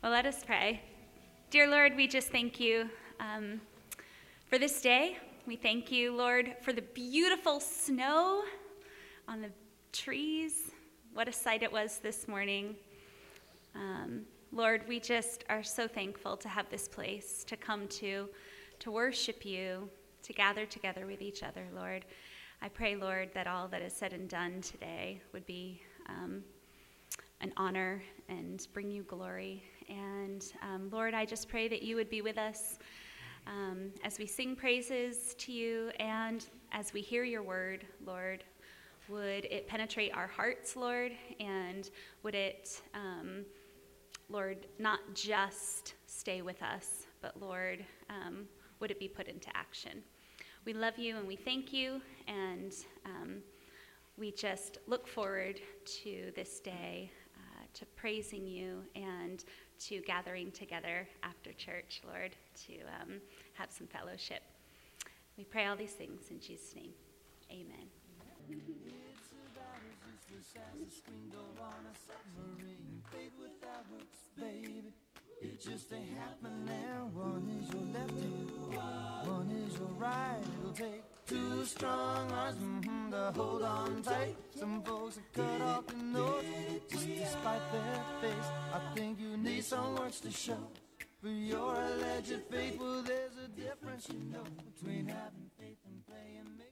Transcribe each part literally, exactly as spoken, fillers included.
Well, let us pray. Dear Lord, we just thank you um, for this day. We thank you, Lord, for the beautiful snow on the trees. What a sight it was this morning. Um, Lord, we just are so thankful to have this place to come to, to worship you, to gather together with each other, Lord. I pray, Lord, that all that is said and done today would be um, an honor and bring you glory. And um, Lord, I just pray that you would be with us um, as we sing praises to you and as we hear your word, Lord. Would it penetrate our hearts, Lord, and would it, um, Lord, not just stay with us, but Lord, um, would it be put into action? We love you and we thank you, and um, we just look forward to this day, uh, to praising you and to gathering together after church, Lord, to um, have some fellowship. We pray all these things in Jesus' name. Amen. It's about as useless as a screen door on a submarine. Fate without hooks, baby. It just ain't happening. One is your left hand, one is your right. It'll take two strong arms mm-hmm, to hold on tight. Some folks are cut off the nose just despite their face. I think you need some works to show for your alleged faith. Well, there's a difference, you know, between having faith and playing make.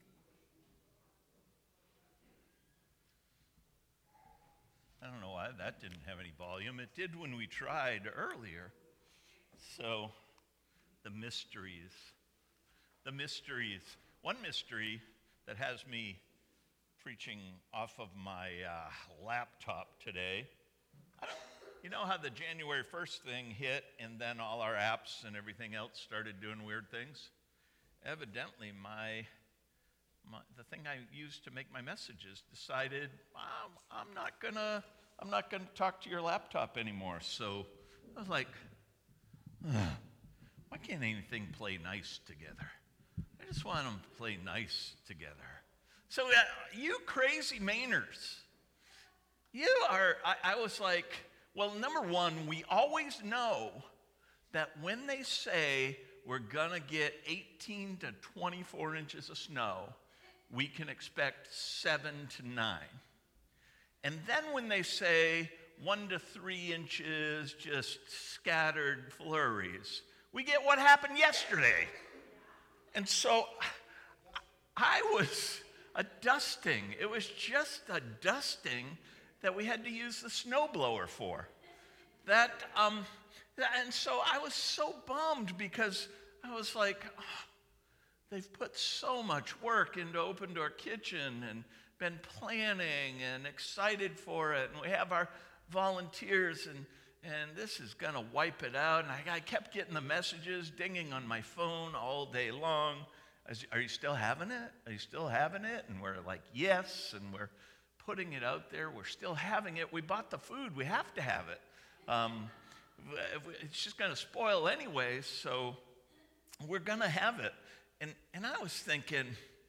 I don't know why that didn't have any volume. It did when we tried earlier. So, the mysteries. The mysteries. One mystery that has me preaching off of my uh, laptop today. I don't, you know how the January first thing hit and then all our apps and everything else started doing weird things? Evidently, my... My, the thing I used to make my messages decided I'm, I'm not gonna I'm not gonna talk to your laptop anymore. So I was like, ugh, why can't anything play nice together? I just want them to play nice together. So uh, you crazy Mainers, you are. I, I was like, well, number one, we always know that when they say we're gonna get eighteen to twenty-four inches of snow, we can expect seven to nine. And then when they say one to three inches, just scattered flurries, we get what happened yesterday. And so I was a dusting. It was just a dusting that we had to use the snowblower for. That, um, and so I was so bummed because I was like, oh, they've put so much work into Open Door Kitchen and been planning and excited for it. And we have our volunteers, and, and this is going to wipe it out. And I, I kept getting the messages dinging on my phone all day long. Was, are you still having it? Are you still having it? And we're like, yes. And we're putting it out there. We're still having it. We bought the food. We have to have it. Um, it's just going to spoil anyway, so we're going to have it. And, and I was thinking,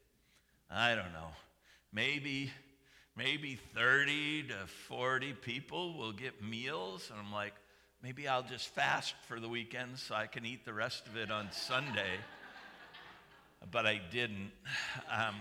I don't know, maybe, maybe thirty to forty people will get meals. And I'm like, maybe I'll just fast for the weekend so I can eat the rest of it on Sunday. But I didn't. Um,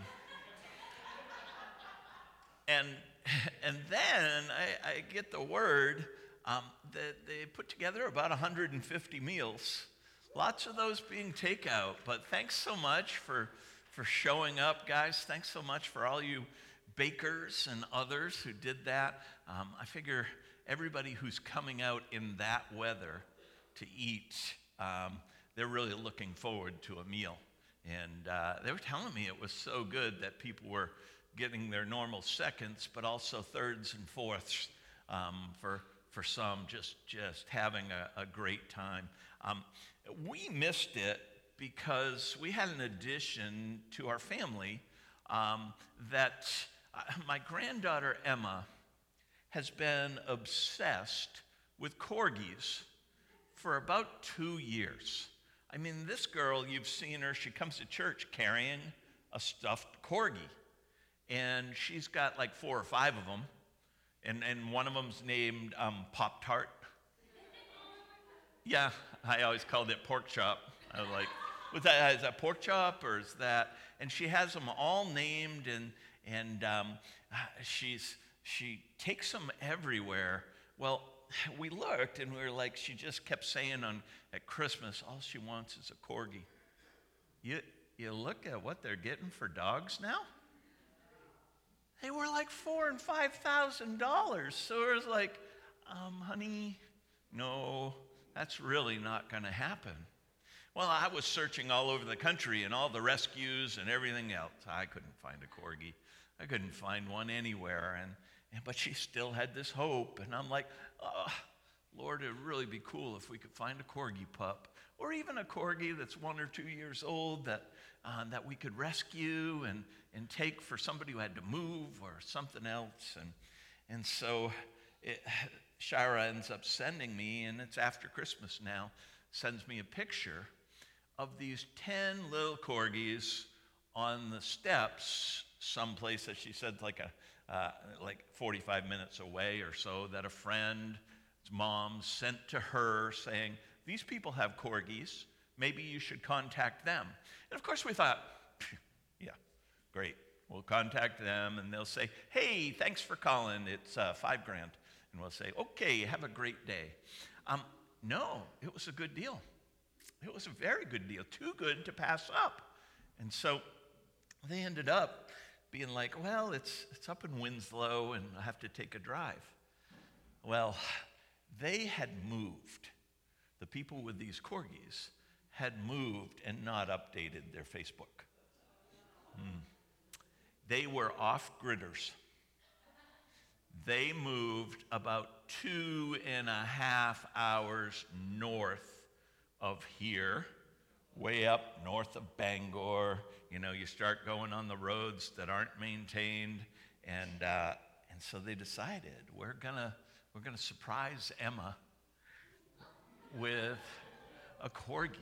and, and then I, I get the word um, that they put together about one hundred fifty meals. Lots of those being takeout, but thanks so much for, for showing up, guys. Thanks so much for all you bakers and others who did that. Um, I figure everybody who's coming out in that weather to eat, um, they're really looking forward to a meal. And uh, they were telling me it was so good that people were getting their normal seconds, but also thirds and fourths um, for, for some, just, just having a, a great time. Um, We missed it because we had an addition to our family um, that uh, my granddaughter Emma has been obsessed with corgis for about two years. I mean, this girl, you've seen her, she comes to church carrying a stuffed corgi. And she's got like four or five of them. And, and one of them's named um, Pop-Tart. Yeah, I always called it pork chop. I was like, was that, is that pork chop or is that? And she has them all named, and and um, she's she takes them everywhere. Well, we looked and we were like, she just kept saying on at Christmas, all she wants is a corgi. You you look at what they're getting for dogs now. They were like four and five thousand dollars. So it was like, um, honey, no, that's really not going to happen. Well, I was searching all over the country and all the rescues and everything else. I couldn't find a corgi. I couldn't find one anywhere. And, and but she still had this hope. And I'm like, oh, Lord, it'd really be cool if we could find a corgi pup, or even a corgi that's one or two years old that uh, that we could rescue and and take for somebody who had to move or something else. And and so it, Shira ends up sending me, and it's after Christmas now, sends me a picture of these ten little corgis on the steps someplace that she said like a uh, like forty-five minutes away or so, that a friend's mom sent to her saying, these people have corgis, maybe you should contact them. And of course we thought, yeah, great, we'll contact them and they'll say, hey, thanks for calling, it's uh, five grand. And we'll say, okay, have a great day. Um, no, it was a good deal. It was a very good deal, too good to pass up. And so they ended up being like, well, it's it's up in Winslow and I have to take a drive. Well, they had moved. The people with these corgis had moved and not updated their Facebook. Hmm. They were off-gridders. They moved about two and a half hours north of here, way up north of Bangor. You know, you start going on the roads that aren't maintained, and uh, and so they decided we're gonna we're gonna surprise Emma with a corgi.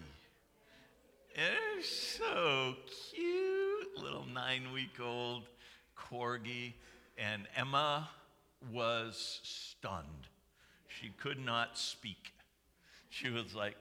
It's so cute, little nine-week-old corgi, and Emma was stunned. She could not speak. She was like,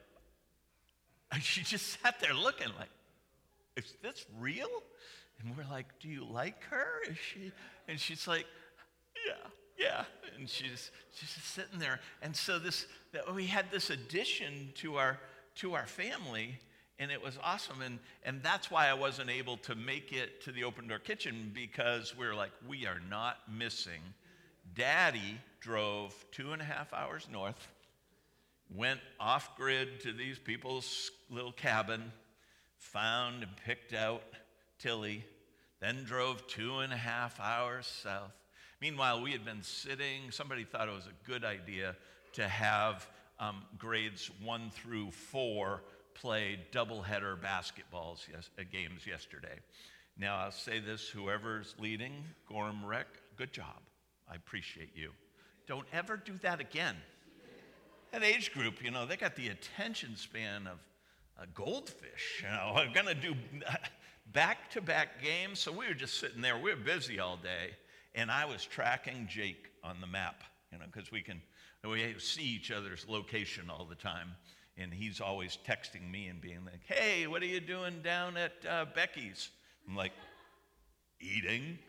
she just sat there looking like, is this real? And we're like, do you like her? Is she? And she's like, yeah, yeah. And she's she's just sitting there. And so this, we had this addition to our to our family, and it was awesome. And and that's why I wasn't able to make it to the Open Door Kitchen, because we we're like, we are not missing. Daddy drove two and a half hours north, went off-grid to these people's little cabin, found and picked out Tilly, then drove two and a half hours south. Meanwhile, we had been sitting, somebody thought it was a good idea to have um, grades one through four play doubleheader basketballs yes, uh, games yesterday. Now, I'll say this, whoever's leading, Gorham Rec, good job. I appreciate you. Don't ever do that again. That age group, you know, they got the attention span of a goldfish. You know, I'm going to do back-to-back games. So we were just sitting there. We were busy all day. And I was tracking Jake on the map, you know, because we can, we see each other's location all the time. And he's always texting me and being like, hey, what are you doing down at uh, Becky's? I'm like, eating.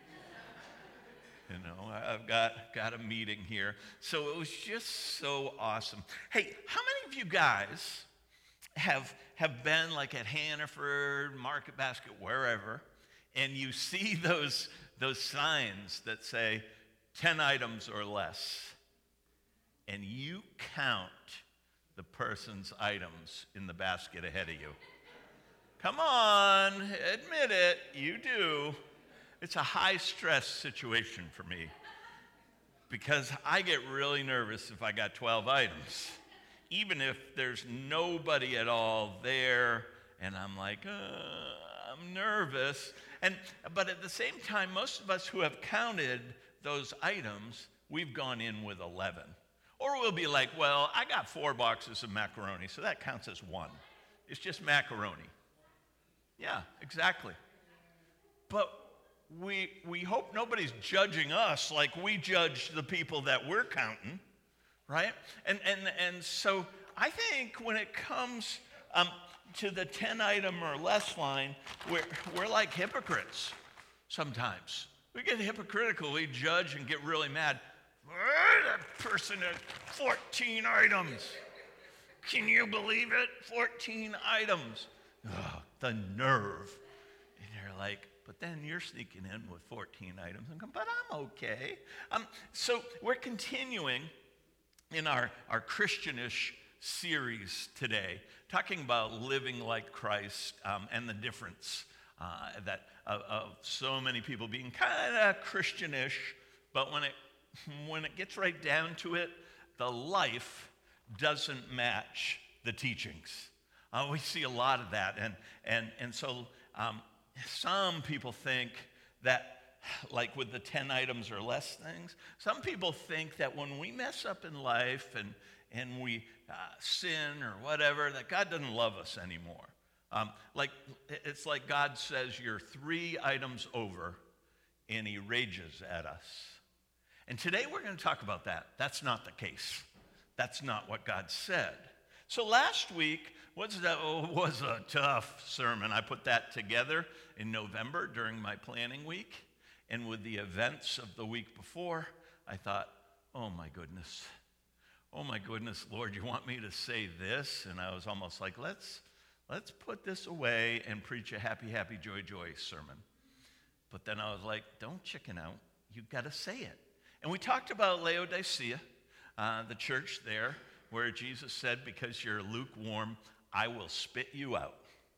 You know, I've got, got a meeting here. So it was just so awesome. Hey, how many of you guys have, have been like at Hannaford, Market Basket, wherever, and you see those, those signs that say ten items or less, and you count the person's items in the basket ahead of you? Come on, admit it, you do. It's a high-stress situation for me because I get really nervous if I got twelve items, even if there's nobody at all there, and I'm like, uh, I'm nervous. And but at the same time, most of us who have counted those items, we've gone in with eleven. Or we'll be like, well, I got four boxes of macaroni, so that counts as one. It's just macaroni. Yeah, exactly. But We, we hope nobody's judging us like we judge the people that we're counting, right? And, and, and so I think when it comes um, to the ten item or less line, we're, we're like hypocrites sometimes. We get hypocritical, we judge and get really mad. That person had fourteen items. Can you believe it? fourteen items. Oh, the nerve. And you're like, but then you're sneaking in with fourteen items and going, but I'm okay. Um, so we're continuing in our, our Christianish series today, talking about living like Christ um, and the difference uh, that of, of so many people being kind of Christianish, but when it when it gets right down to it, the life doesn't match the teachings. Uh, we see a lot of that, and and and so um, some people think that, like with the ten items or less things, some people think that when we mess up in life and and we uh, sin or whatever, that God doesn't love us anymore. Um, like it's like God says you're three items over, and He rages at us. And today we're going to talk about that. That's not the case. That's not what God said. So last week was, that, was a tough sermon. I put that together in November during my planning week. And with the events of the week before, I thought, oh my goodness. Oh my goodness, Lord, you want me to say this? And I was almost like, let's, let's put this away and preach a happy, happy, joy, joy sermon. But then I was like, don't chicken out. You've got to say it. And we talked about Laodicea, uh, the church there, where Jesus said, because you're lukewarm, I will spit you out.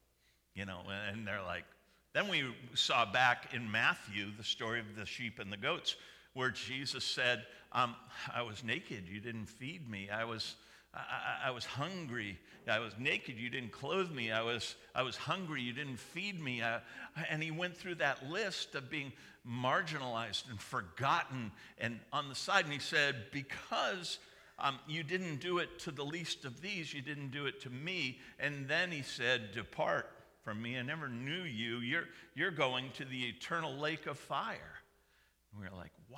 You know, and they're like, then we saw back in Matthew the story of the sheep and the goats, where Jesus said, um, I was naked, you didn't feed me. I was, I, I was hungry, I was naked, you didn't clothe me. I was, I was hungry, you didn't feed me. I, and he went through that list of being marginalized and forgotten and on the side, and he said, because um, you didn't do it to the least of these, you didn't do it to me. And then he said, depart from me, I never knew you. You're, you're going to the eternal lake of fire. And we were like, wow.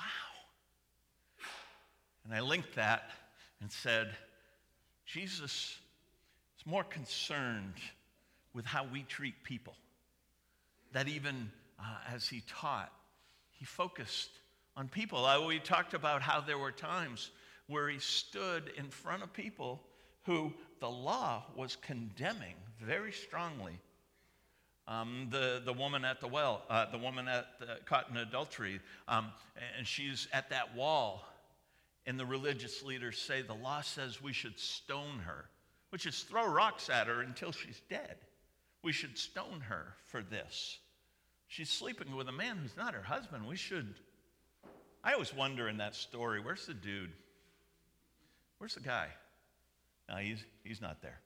And I linked that and said, Jesus is more concerned with how we treat people. That even uh, as he taught, he focused on people. Uh, we talked about how there were times where he stood in front of people who the law was condemning very strongly. Um, the, the woman at the well, uh, the woman at the, caught in adultery, um, and she's at that wall, and the religious leaders say the law says we should stone her, which is throw rocks at her until she's dead. We should stone her for this. She's sleeping with a man who's not her husband. We should. I always wonder in that story, where's the dude? Where's the guy? No, he's, he's not there.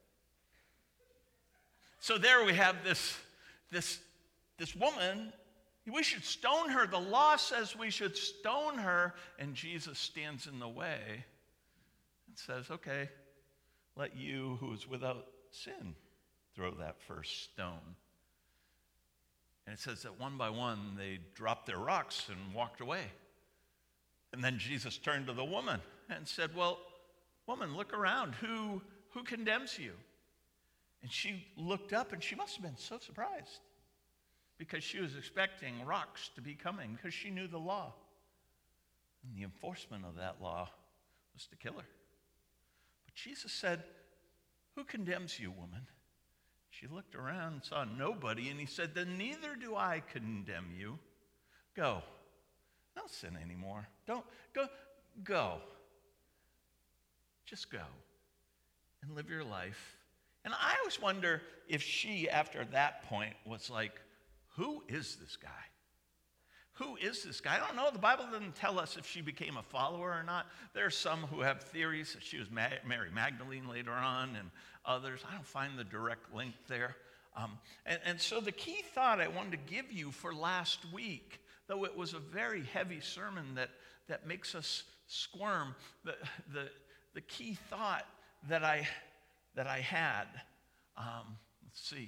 So there we have this, this, this woman. We should stone her. The law says we should stone her. And Jesus stands in the way and says, okay, let you who is without sin throw that first stone. And it says that one by one, they dropped their rocks and walked away. And then Jesus turned to the woman and said, well, woman, look around. Who, who condemns you? And she looked up, and she must have been so surprised because she was expecting rocks to be coming because she knew the law. And the enforcement of that law was to kill her. But Jesus said, who condemns you, woman? She looked around and saw nobody, and he said, then neither do I condemn you. Go. Don't sin anymore. Don't, go, go. Just go and live your life. And I always wonder if she, after that point, was like, who is this guy? Who is this guy? I don't know. The Bible doesn't tell us if she became a follower or not. There are some who have theories that she was Mary Magdalene later on and others. I don't find the direct link there. Um, and, and so the key thought I wanted to give you for last week, though it was a very heavy sermon that, that makes us squirm, the, the, the key thought that I, that I had, um, let's see,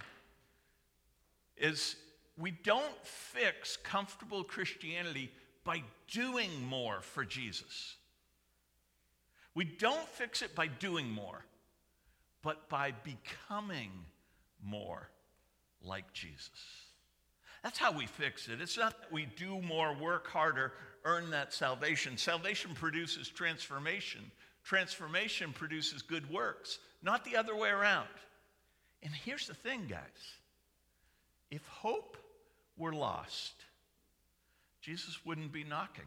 is we don't fix comfortable Christianity by doing more for Jesus. We don't fix it by doing more. but by becoming more like Jesus. That's how we fix it. It's not that we do more, work harder, earn that salvation. Salvation produces transformation. Transformation produces good works, not the other way around. And here's the thing, guys. If hope were lost, Jesus wouldn't be knocking.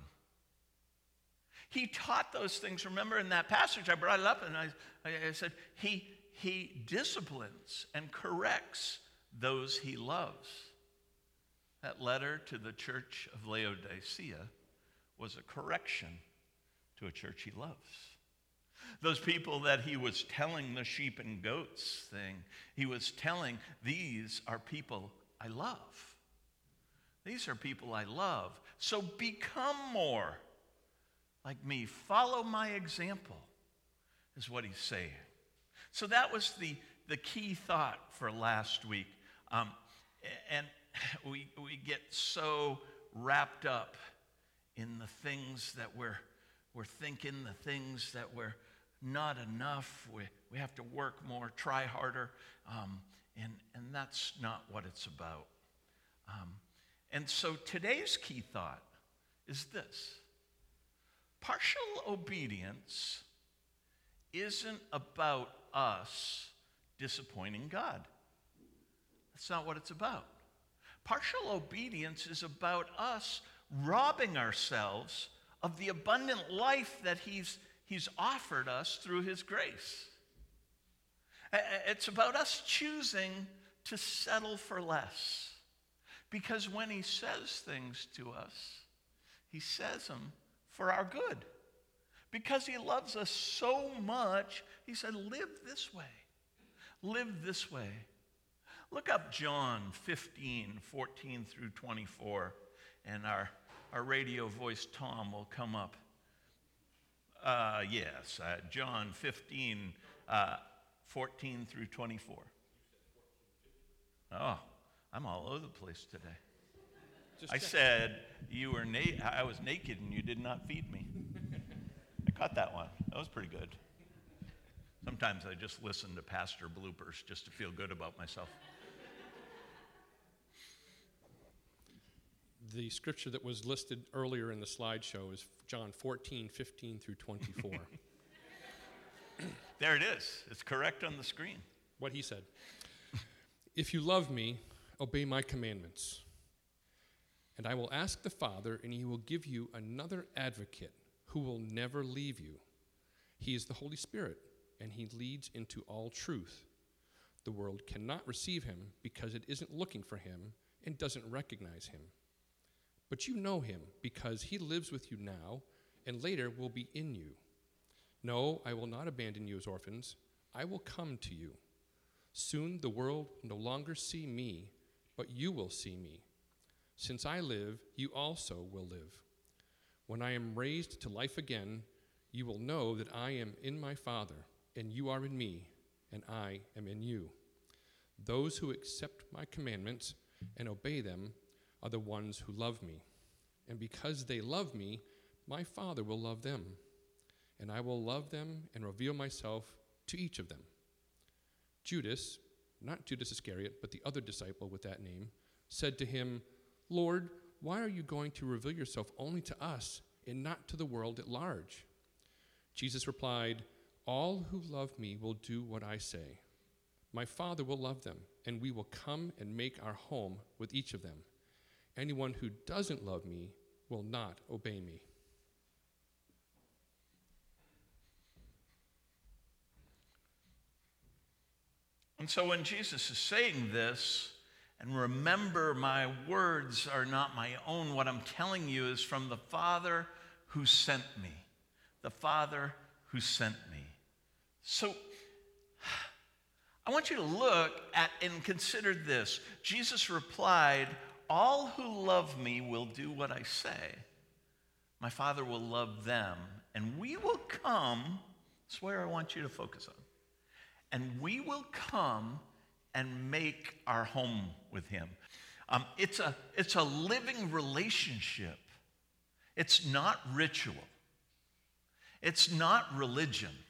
He taught those things. Remember in that passage, I brought it up and I, I said, he, he disciplines and corrects those he loves. That letter to the church of Laodicea was a correction to a church he loves. Those people that he was telling the sheep and goats thing, he was telling, these are people I love. These are people I love. So become more like me. Follow my example, is what he's saying. So that was the, the key thought for last week. Um, and we, we get so wrapped up in the things that we're, we're thinking, the things that we're not enough. We, we have to work more, try harder. Um, and, and that's not what it's about. Um, and so today's key thought is this. Partial obedience isn't about us disappointing God. That's not what it's about. Partial obedience is about us robbing ourselves of the abundant life that he's, he's offered us through his grace. It's about us choosing to settle for less. Because when he says things to us, he says them for our good. Because he loves us so much, he said, live this way. Live this way. Look up John fifteen, fourteen through twenty-four, and our, our radio voice Tom will come up. Uh, yes, uh, John fifteen, uh, fourteen through twenty-four. Oh, I'm all over the place today. Just I check. said you were na- I was naked and you did not feed me. I caught that one. That was pretty good. Sometimes I just listen to pastor bloopers just to feel good about myself. The scripture that was listed earlier in the slideshow is John fourteen, fifteen through twenty-four. There it is. It's correct on the screen. What he said. If you love me, obey my commandments. And I will ask the Father, and he will give you another advocate who will never leave you. He is the Holy Spirit, and he leads into all truth. The world cannot receive him because it isn't looking for him and doesn't recognize him. But you know him because he lives with you now and later will be in you. No, I will not abandon you as orphans. I will come to you. Soon the world will no longer see me, but you will see me. Since I live, you also will live. When I am raised to life again, you will know that I am in my Father, and you are in me, and I am in you. Those who accept my commandments and obey them are the ones who love me. And because they love me, my Father will love them. And I will love them and reveal myself to each of them. Judas, not Judas Iscariot, but the other disciple with that name, said to him, Lord, why are you going to reveal yourself only to us and not to the world at large? Jesus replied, all who love me will do what I say. My Father will love them, and we will come and make our home with each of them. Anyone who doesn't love me will not obey me. And so when Jesus is saying this, and remember my words are not my own, what I'm telling you is from the Father who sent me. The Father who sent me. So I want you to look at and consider this. Jesus replied, all who love me will do what I say. My Father will love them, and we will come. That's where I want you to focus on. And we will come and make our home with him. Um, it's a, it's a living relationship. It's not ritual. It's not religion.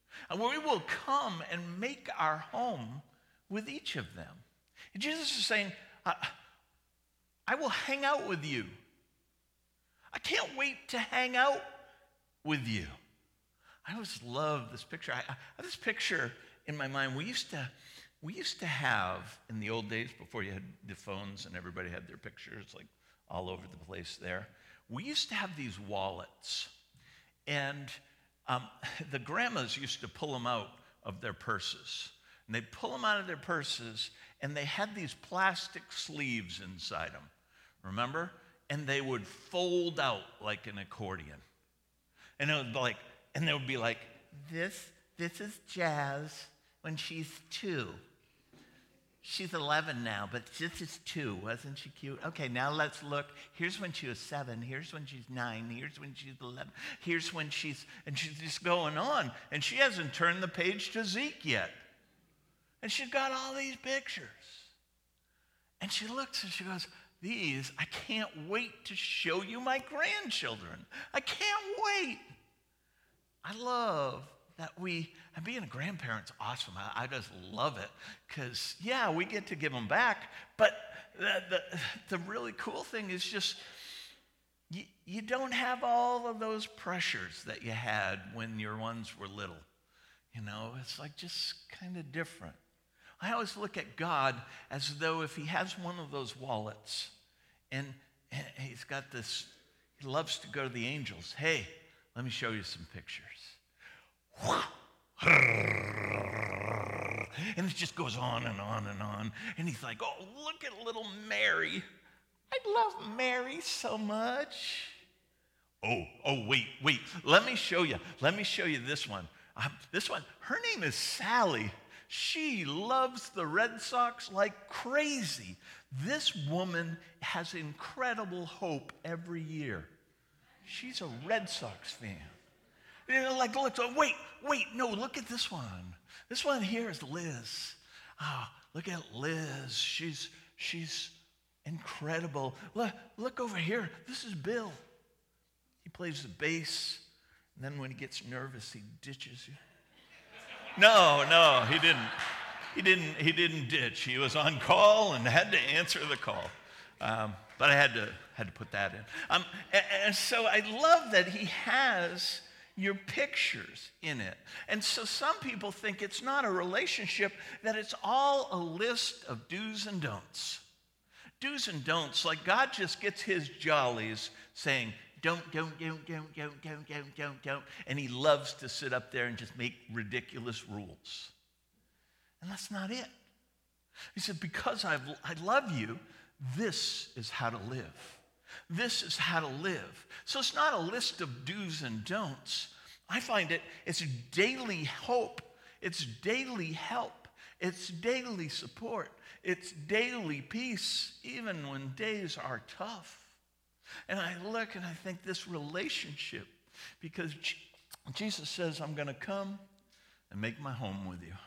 And we will come and make our home with each of them. And Jesus is saying, I, I will hang out with you. I can't wait to hang out with you. I always love this picture. I, I have this picture in my mind. We used to, we used to have, in the old days, before you had the phones and everybody had their pictures like all over the place there, we used to have these wallets. And um, the grandmas used to pull them out of their purses. And they'd pull them out of their purses, and they had these plastic sleeves inside them. Remember? And they would fold out like an accordion. And it would be like, and they would be like, this, this is Jazz when she's two. She's eleven now, but this is two. Wasn't she cute? Okay, now let's look. Here's when she was seven. Here's when she's nine. Here's when she's eleven. Here's when she's, and she's just going on. And she hasn't turned the page to Zeke yet. And she's got all these pictures. And she looks and she goes, these, I can't wait to show you my grandchildren. I can't wait. I love that we, and being a grandparent's awesome. I, I just love it because, yeah, we get to give them back. But the, the, the really cool thing is just you, you don't have all of those pressures that you had when your ones were little. You know, it's like just kind of different. I always look at God as though if he has one of those wallets and, and he's got this, he loves to go to the angels. Hey, let me show you some pictures. And it just goes on and on and on. And he's like, oh, look at little Mary. I love Mary so much. Oh, oh, wait, wait. Let me show you. Let me show you this one. Um, this one, her name is Sally. She loves the Red Sox like crazy. This woman has incredible hope every year. She's a Red Sox fan. You know, like, look, oh, wait, wait, no, look at this one. This one here is Liz. Ah, look at Liz. She's, she's incredible. Look, look over here. This is Bill. He plays the bass, and then when he gets nervous, he ditches you. No, no, he didn't. He didn't. He didn't ditch. He was on call and had to answer the call. Um, but I had to had to put that in. Um, and, and so I love that he has your pictures in it. And so some people think it's not a relationship, that it's all a list of do's and don'ts. Do's and don'ts, like God just gets his jollies saying, don't, don't, don't, don't, don't, don't, don't, don't, don't. And he loves to sit up there and just make ridiculous rules. And that's not it. He said, because I've, I love you, this is how to live. This is how to live. So it's not a list of do's and don'ts. I find it, it's daily hope. It's daily help. It's daily support. It's daily peace, even when days are tough. And I look and I think this relationship, because Jesus says, I'm going to come and make my home with you.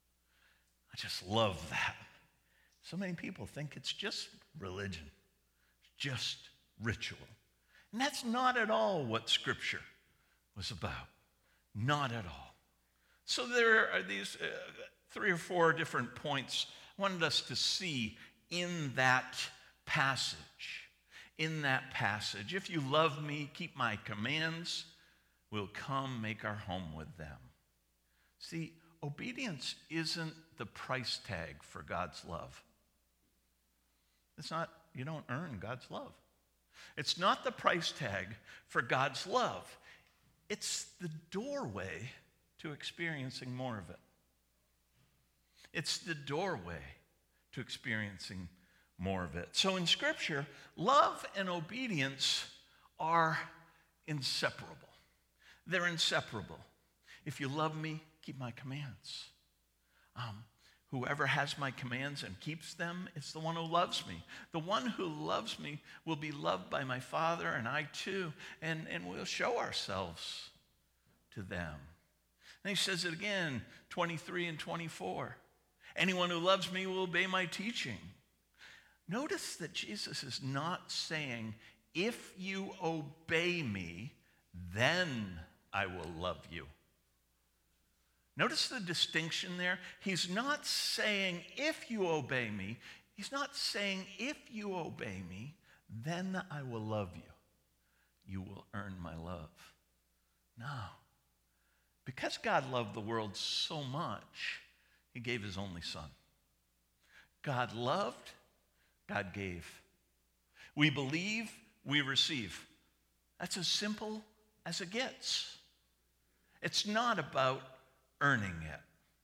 I just love that. So many people think it's just religion, just ritual. And that's not at all what Scripture was about. Not at all. So there are these uh, three or four different points I wanted us to see in that passage. In that passage. If you love me, keep my commands. We'll come make our home with them. See, obedience isn't the price tag for God's love. It's not, you don't earn God's love. It's not the price tag for God's love. It's the doorway to experiencing more of it. It's the doorway to experiencing more of it. So in Scripture, love and obedience are inseparable. They're inseparable. If you love me, keep my commands. Um, Whoever has my commands and keeps them is the one who loves me. The one who loves me will be loved by my Father, and I too, and, and we'll show ourselves to them. And he says it again, twenty-three and twenty-four. Anyone who loves me will obey my teaching. Notice that Jesus is not saying, if you obey me, then I will love you. Notice the distinction there. He's not saying, if you obey me. He's not saying, if you obey me, then I will love you. You will earn my love. No. Because God loved the world so much, he gave his only son. God loved, God gave. We believe, we receive. That's as simple as it gets. It's not about earning it.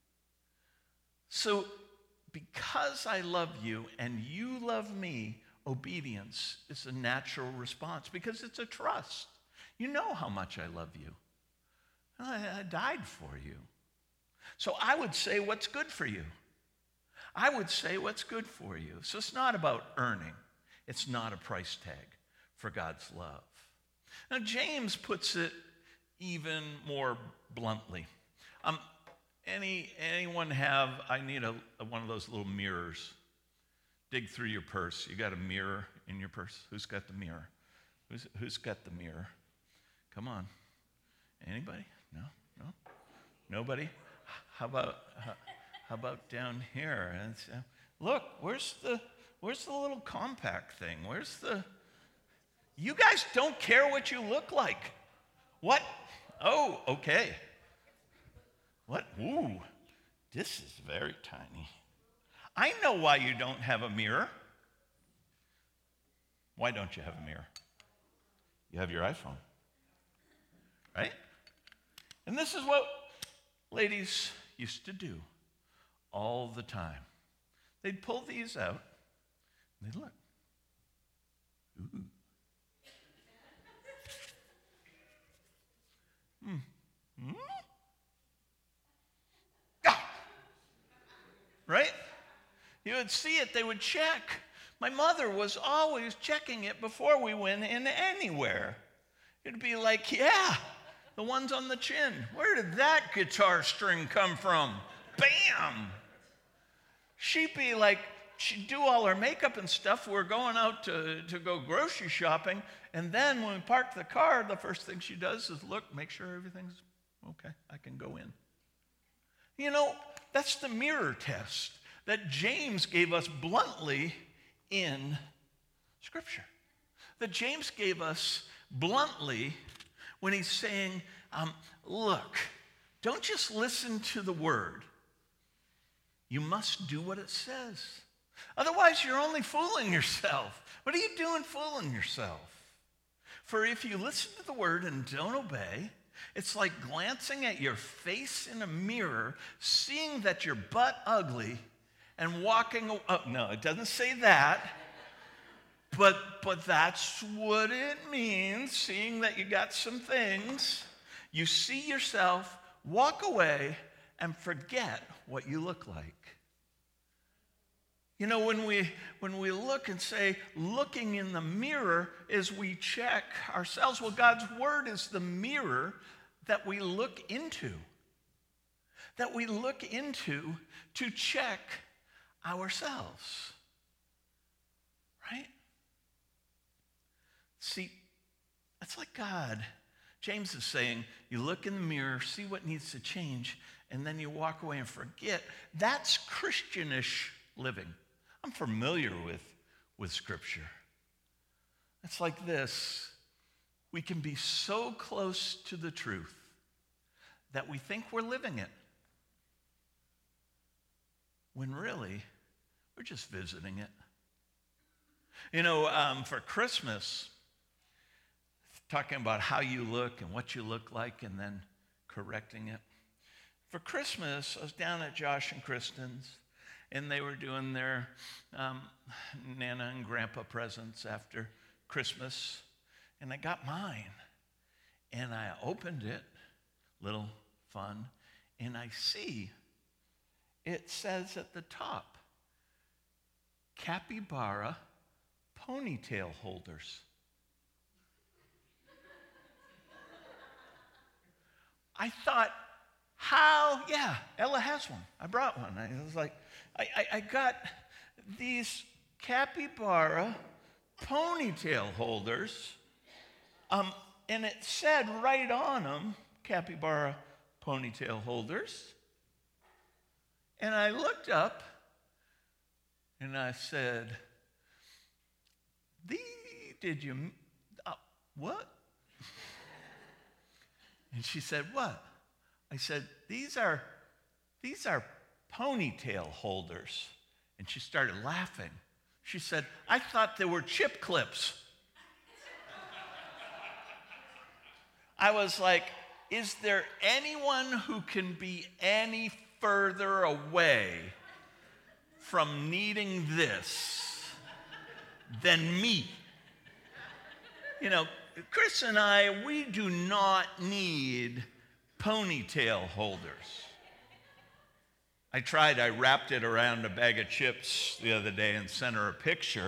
So, because I love you and you love me, obedience is a natural response because it's a trust. You know how much I love you. I, I died for you. So I would say what's good for you. I would say what's good for you. So it's not about earning. It's not a price tag for God's love. Now, James puts it even more bluntly. Um, any anyone have, I need a, a one of those little mirrors. Dig through your purse. You got a mirror in your purse? Who's got the mirror? Who's, who's got the mirror? Come on. Anybody? No? No? Nobody? How about how, how about down here? And uh, look, where's the where's the little compact thing? Where's the? You guys don't care what you look like. What? Oh, okay. What? Ooh, this is very tiny. I know why you don't have a mirror. Why don't you have a mirror? You have your iPhone, right? And this is what ladies used to do all the time. They'd pull these out, and they'd look. Ooh. Hmm. Hmm? Ah! Right? You would see it, they would check. My mother was always checking it before we went in anywhere. It'd be like, yeah, the ones on the chin. Where did that guitar string come from? Bam! She'd be like, she'd do all her makeup and stuff. We're going out to, to go grocery shopping. And then when we park the car, the first thing she does is look, make sure everything's okay. I can go in. You know, that's the mirror test that James gave us bluntly in Scripture. That James gave us bluntly when he's saying, um, look, don't just listen to the word. You must do what it says. Otherwise, you're only fooling yourself. What are you doing fooling yourself? For if you listen to the word and don't obey, it's like glancing at your face in a mirror, seeing that you're butt ugly, and walking away. Oh, no, it doesn't say that. But, but that's what it means, seeing that you got some things. You see yourself, walk away, and forget what you look like. You know, when we, when we look and say, looking in the mirror is we check ourselves. Well, God's word is the mirror that we look into. That we look into to check ourselves. Right? See, that's like God. James is saying, you look in the mirror, see what needs to change, and then you walk away and forget. That's Christianish living. I'm familiar with, with Scripture. It's like this. We can be so close to the truth that we think we're living it, when really, we're just visiting it. You know, um, for Christmas, talking about how you look and what you look like and then correcting it. For Christmas, I was down at Josh and Kristen's, and they were doing their um, Nana and Grandpa presents after Christmas, and I got mine. And I opened it, little fun, and I see it says at the top, Capybara ponytail holders. I thought, how? Yeah, Ella has one. I brought one. I was like, I, I, I got these capybara ponytail holders, um, and it said right on them, capybara ponytail holders. And I looked up and I said, "Thee, did you, uh, what?" And she said, "What?" I said, these are, these are ponytail holders." And she started laughing. She said, "I thought they were chip clips." I was like, is there anyone who can be any further away from needing this than me? You know, Chris and I, we do not need ponytail holders. I tried, I wrapped it around a bag of chips the other day and sent her a picture.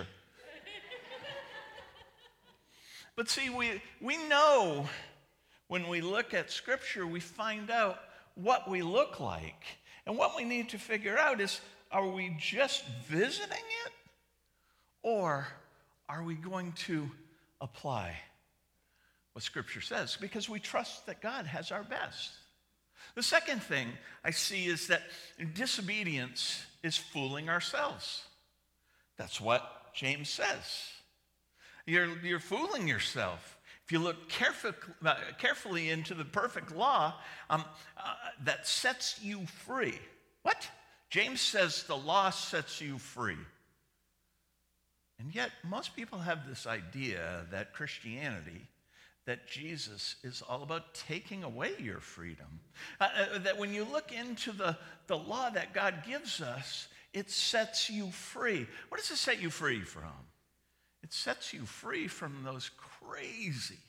But see, we, we know when we look at Scripture, we find out what we look like. And what we need to figure out is, are we just visiting it? Or are we going to apply what Scripture says? Because we trust that God has our best. The second thing I see is that disobedience is fooling ourselves. That's what James says. You're, you're fooling yourself. If you look careful, uh, carefully into the perfect law um, uh, that sets you free. What? James says the law sets you free. And yet, most people have this idea that Christianity, that Jesus is all about taking away your freedom. Uh, uh, that when you look into the, the law that God gives us, it sets you free. What does it set you free from? It sets you free from those crazy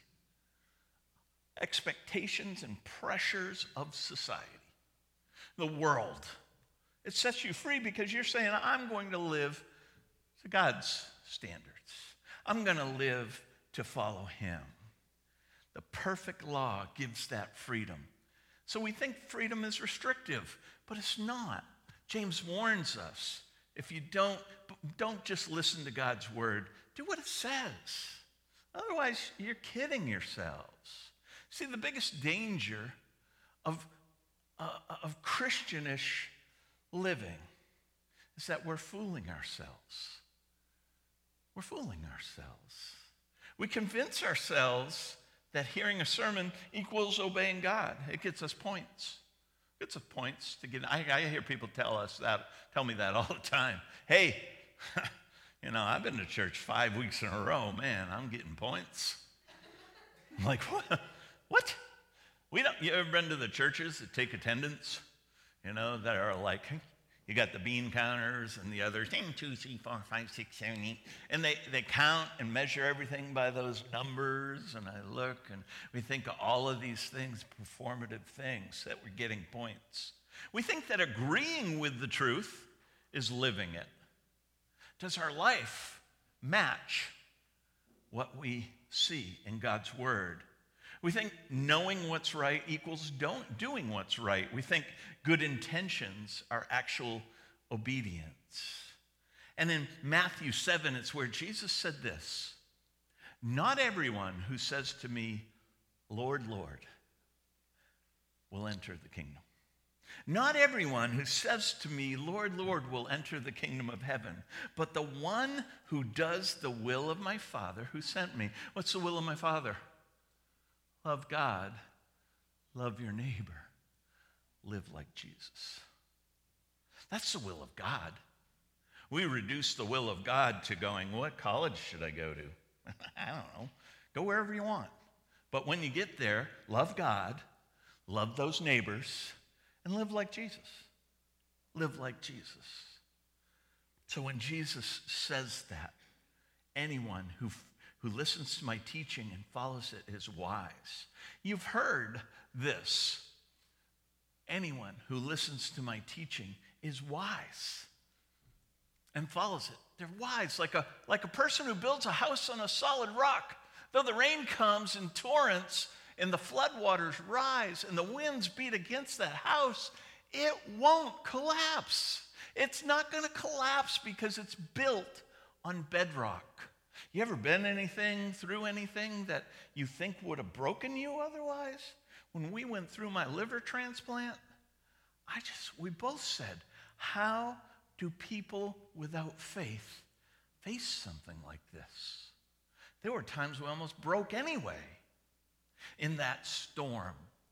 expectations and pressures of society, the world. It sets you free because you're saying, I'm going to live to God's standards. I'm going to live to follow him. The perfect law gives that freedom. So we think freedom is restrictive, but it's not. James warns us, if you don't, don't just listen to God's word, do what it says. Otherwise, you're kidding yourselves. See, the biggest danger of, uh, of Christianish living is that we're fooling ourselves. We're fooling ourselves. We convince ourselves that hearing a sermon equals obeying God. It gets us points. It gets us points to get. I, I hear people tell us that, tell me that all the time. Hey, you know, I've been to church five weeks in a row. Man, I'm getting points. I'm like, what? What? We don't. You ever been to the churches that take attendance? You know, that are like, you got the bean counters and the others, one, two, three, four, five, six, seven, eight. And they, they count and measure everything by those numbers. And I look and we think of all of these things, performative things, that we're getting points. We think that agreeing with the truth is living it. Does our life match what we see in God's word? We think knowing what's right equals don't doing what's right. We think good intentions are actual obedience. And in Matthew seven, it's where Jesus said this: "Not everyone who says to me, 'Lord, Lord,' will enter the kingdom. Not everyone who says to me, 'Lord, Lord,' will enter the kingdom of heaven, but the one who does the will of my Father who sent me." What's the will of my Father? Love God, love your neighbor, live like Jesus. That's the will of God. We reduce the will of God to going, what college should I go to? I don't know. Go wherever you want. But when you get there, love God, love those neighbors, and live like Jesus. Live like Jesus. So when Jesus says that, anyone who who listens to my teaching and follows it is wise. You've heard this. Anyone who listens to my teaching is wise and follows it. They're wise, like a, like a person who builds a house on a solid rock. Though the rain comes in torrents and the floodwaters rise and the winds beat against that house, it won't collapse. It's not going to collapse because it's built on bedrock. You ever been anything through anything that you think would have broken you otherwise? When we went through my liver transplant, I just, we both said, How do people without faith face something like this? There were times we almost broke anyway in that storm.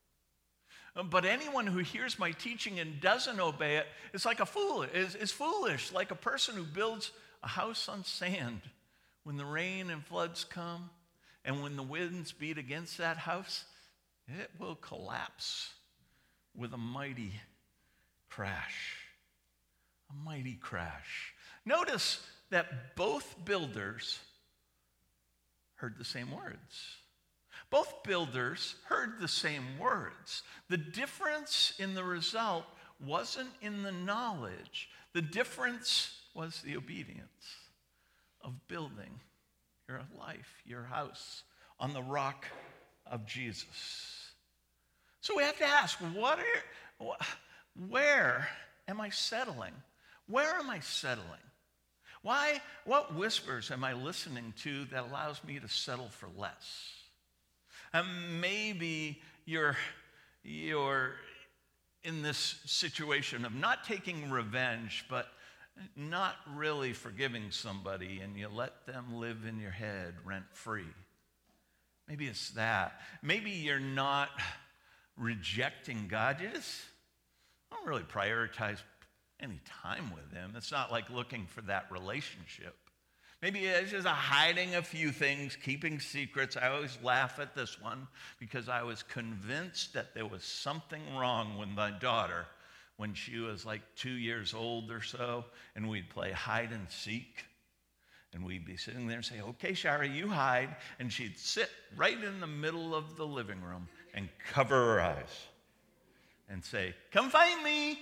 But anyone who hears my teaching and doesn't obey it is like a fool, is, is foolish, like a person who builds a house on sand. When the rain and floods come, and when the winds beat against that house, it will collapse with a mighty crash. A mighty crash. Notice that both builders heard the same words. Both builders heard the same words. The difference in the result wasn't in the knowledge. The difference was the obedience of building your life, your house, on the rock of Jesus. So we have to ask, what are, where am I settling? Where am I settling? Why, what whispers am I listening to that allows me to settle for less? And maybe you're, you're in this situation of not taking revenge, but not really forgiving somebody, and you let them live in your head rent-free. Maybe it's that. Maybe you're not rejecting God. You just don't really prioritize any time with him. It's not like looking for that relationship. Maybe it's just a hiding a few things, keeping secrets. I always laugh at this one because I was convinced that there was something wrong with my daughter when she was like two years old or so, and we'd play hide and seek. And we'd be sitting there and say, okay, Shara, you hide. And she'd sit right in the middle of the living room and cover her eyes and say, come find me.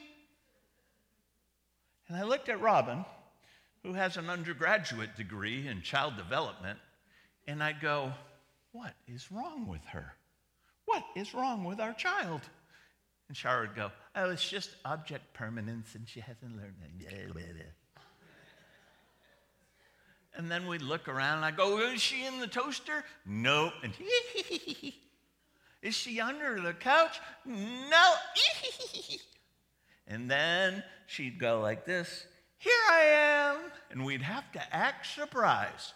And I looked at Robin, who has an undergraduate degree in child development, and I'd go, what is wrong with her? What is wrong with our child? And Shara would go, oh, it's just object permanence, and she hasn't learned it. And then we'd look around, and I'd go, is she in the toaster? No. And is she under the couch? No. And then she'd go like this, here I am. And we'd have to act surprised.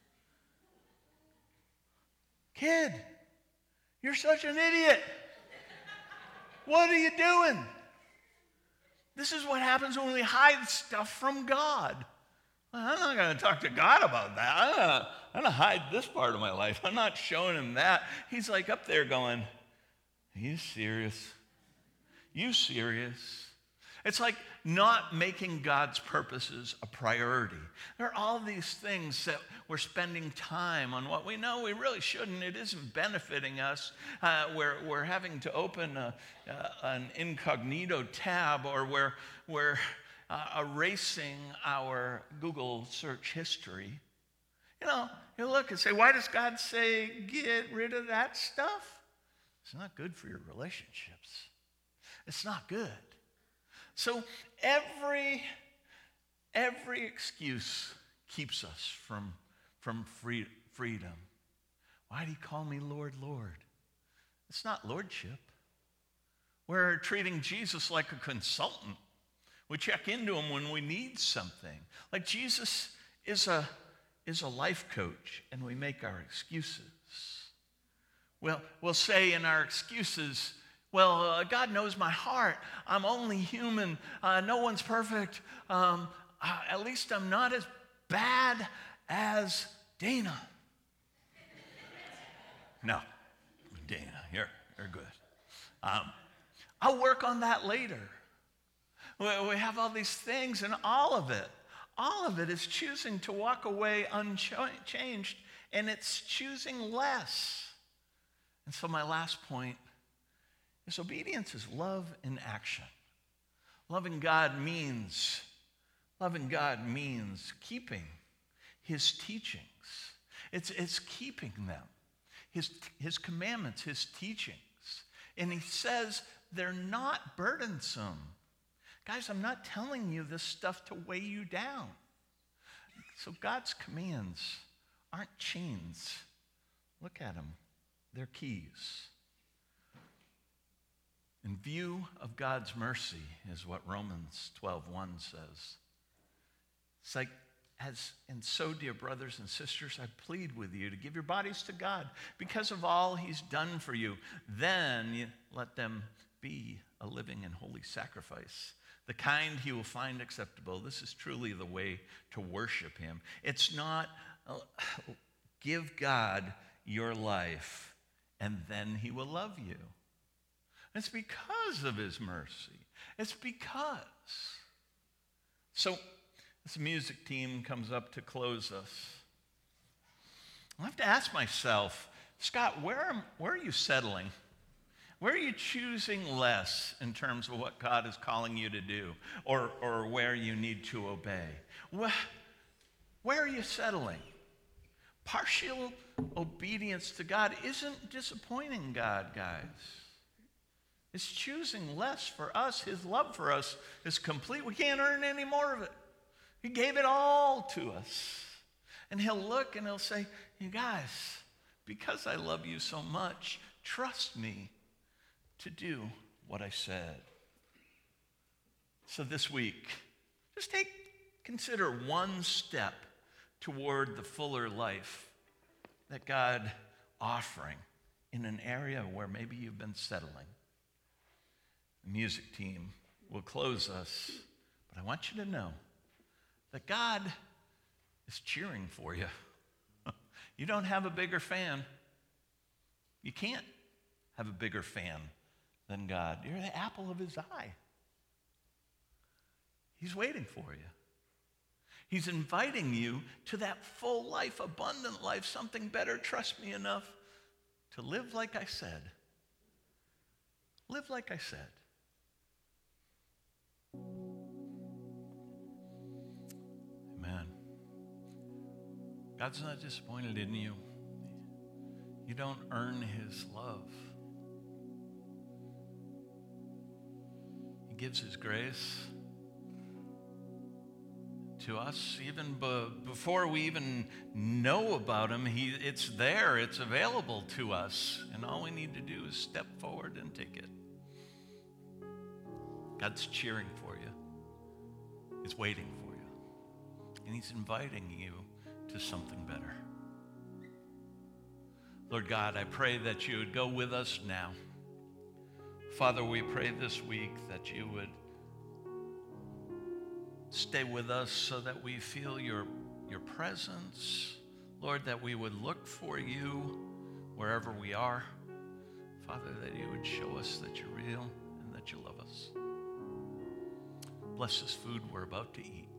Kid, you're such an idiot. What are you doing? This is what happens when we hide stuff from God. I'm not going to talk to God about that. I'm going to, I'm going to hide this part of my life. I'm not showing him that. He's like up there going, are you serious? You serious? It's like not making God's purposes a priority. There are all these things that we're spending time on what we know we really shouldn't. It isn't benefiting us. Uh, we're, we're having to open a, uh, an incognito tab, or we're, we're uh, erasing our Google search history. You know, you look and say, why does God say get rid of that stuff? It's not good for your relationships. It's not good. So every, every excuse keeps us from, from free, freedom. Why do you call me Lord, Lord? It's not lordship. We're treating Jesus like a consultant. We check into him when we need something. Like Jesus is a, is a life coach, and we make our excuses. Well, we'll say in our excuses, well, uh, God knows my heart. I'm only human. Uh, no one's perfect. Um, uh, at least I'm not as bad as Dana. No, Dana, you're, you're good. Um, I'll work on that later. We, we have all these things, and all of it, all of it is choosing to walk away unchanged, and it's choosing less. And so my last point is obedience is love in action. Loving God means, loving God means keeping his teachings. It's, it's keeping them, his, his commandments, his teachings. And he says they're not burdensome. Guys, I'm not telling you this stuff to weigh you down. So God's commands aren't chains. Look at them. They're keys. In view of God's mercy is what Romans twelve one says. It's like, as, and so, dear brothers and sisters, I plead with you to give your bodies to God because of all he's done for you. Then you let them be a living and holy sacrifice, the kind he will find acceptable. This is truly the way to worship him. It's not uh, give God your life and then he will love you. It's because of his mercy. It's because. So, this music team comes up to close us. I have to ask myself, Scott, where, am, where are you settling? Where are you choosing less in terms of what God is calling you to do, or, or where you need to obey? Where, where are you settling? Partial obedience to God isn't disappointing God, guys. It's choosing less for us. His love for us is complete. We can't earn any more of it. He gave it all to us. And he'll look and he'll say, you guys, because I love you so much, trust me to do what I said. So this week, just take, consider one step toward the fuller life that God offering in an area where maybe you've been settling. The music team will close us, but I want you to know that God is cheering for you. You don't have a bigger fan. You can't have a bigger fan than God. You're the apple of his eye. He's waiting for you. He's inviting you to that full life, abundant life, something better. Trust me enough to live like I said. Live like I said. Amen. God's not disappointed in you. You don't earn his love. He gives his grace to us even be, before we even know about him. He, it's there. It's available to us. And all we need to do is step forward and take it. God's cheering for you. He's waiting for you. And he's inviting you to something better. Lord God, I pray that you would go with us now. Father, we pray this week that you would stay with us so that we feel your, your presence. Lord, that we would look for you wherever we are. Father, that you would show us that you're real and that you love us. Bless this food we're about to eat.